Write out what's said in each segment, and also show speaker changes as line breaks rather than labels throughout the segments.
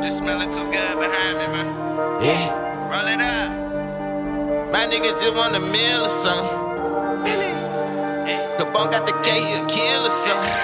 Just smelling too good behind me, man.
Yeah.
Roll it up.
My niggas just want a meal or something. Capone got the K, he'll kill or something.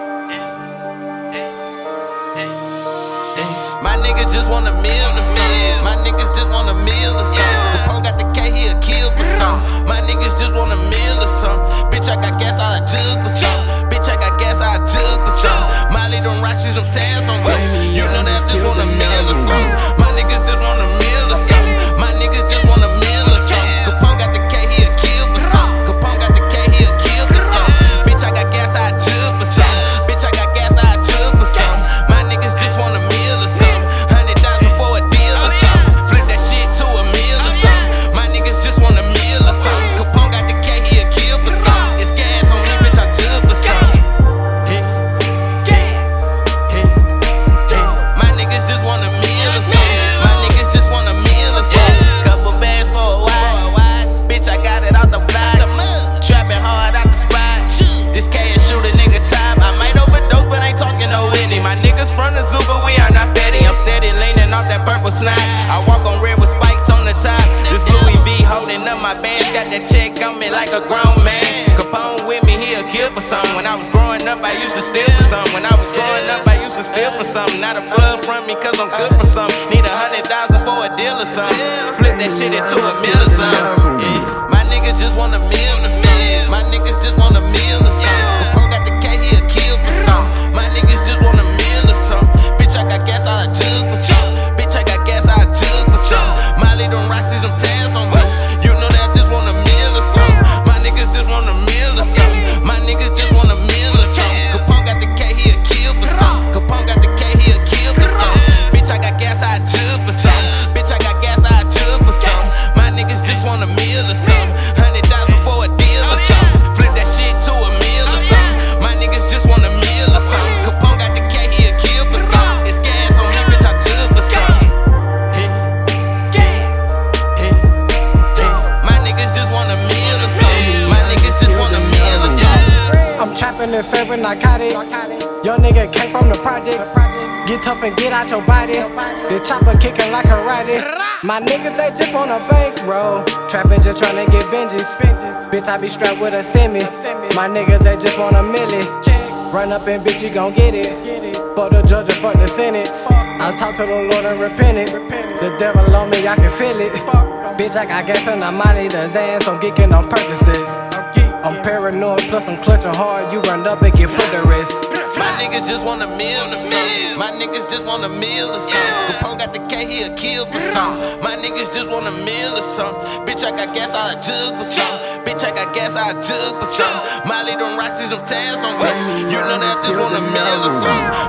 My niggas just want a meal or something. My niggas just want a meal or something. Capone got the K, he'll kill for something. My niggas just want a meal or something. Bitch, I got gas out of jug for something. Bitch, I got gas out of jug for something. Molly don't rock, see some tabs on me. You know that I just want a meal or something. My niggas just want a meal or something. My niggas just want a meal or something. Capone got the K, he'll kill for something. Capone got the K, he'll kill for something. Bitch, I got gas out of jug for something. Bitch, I got gas out of jug for something. My niggas just want a meal or something. 100,000 for a deal or something. Flip that shit to a meal or something. My niggas just want a meal or something. Capone got the K, he'll kill for something. It's gas on me, bitch, I jug for something. My niggas just want a meal or something. My niggas just want a meal or something. Couple bands for a while. Bitch, I got it out the block. Trapping hard out the spot. This K is shoot a nigga top. I might overdose, but ain't talking no Whitney. My niggas from the zoo, but we are not petty. I'm steady leaning off that purple snot. I walk on red with spikes on the top. This Louis V holding up my bands. Got that check on me like a grown man. Capone with me, he'll kill for something. When I was growing up, I used to steal for something. When I was growing up, I used to steal for something. Not a blood from me, cause I'm good for something. Need 100,000 for a deal or something. Flip that shit into a meal or something. Yeah. My niggas just want a meal or something. My niggas just want a meal or something. Capone got the K, he'll kill for something. My niggas just want a meal or something. Bitch, I got gas out of jug for something. Bitch, I got gas out of jug for something. Molly don't rock, see some tabs on me. You know that I just want a meal or something. My niggas just want a meal or something. My niggas just want a meal or something. Capone got the K, he'll kill for something. Capone got the K, he'll kill for something. Bitch, I got gas out of jug for something. Bitch, I got gas out of jug for something. My niggas just want a meal or something. 100,000 for a deal or something. Flip that shit to a meal or something. My niggas just want a meal or something. Capone got the K, he'll kill for something. It's gas on me, bitch, I jug for something. My niggas just want a meal or something. My niggas just want a meal or something.
I'm trapping and serving narcotics. Young nigga came from the project. Get tough and get out your body. The chopper kicking like karate. My niggas, they just want a bankroll. Trapping just tryna get vengeance. Bitch, I be strapped with a semi. My niggas, they just want a milli. Run up and bitch, you gon' get it. Fuck the judge and fuck the sentence. I talk to the Lord and repent it. The devil on me, I can feel it. Bitch, I got gas and I'm out of the Zans. I'm geeking on purposes. I'm paranoid, plus I'm clutching hard. You run up and get put to rest.
My niggas just want a meal or something. My niggas just want a meal or something. Capone got the K, he'll kill for something. My niggas just want a meal or something. Bitch, I got gas out of jug for something. Bitch, I got gas out of jug for something. Molly don't rock, see some tabs on me. You know that I just want a meal or something.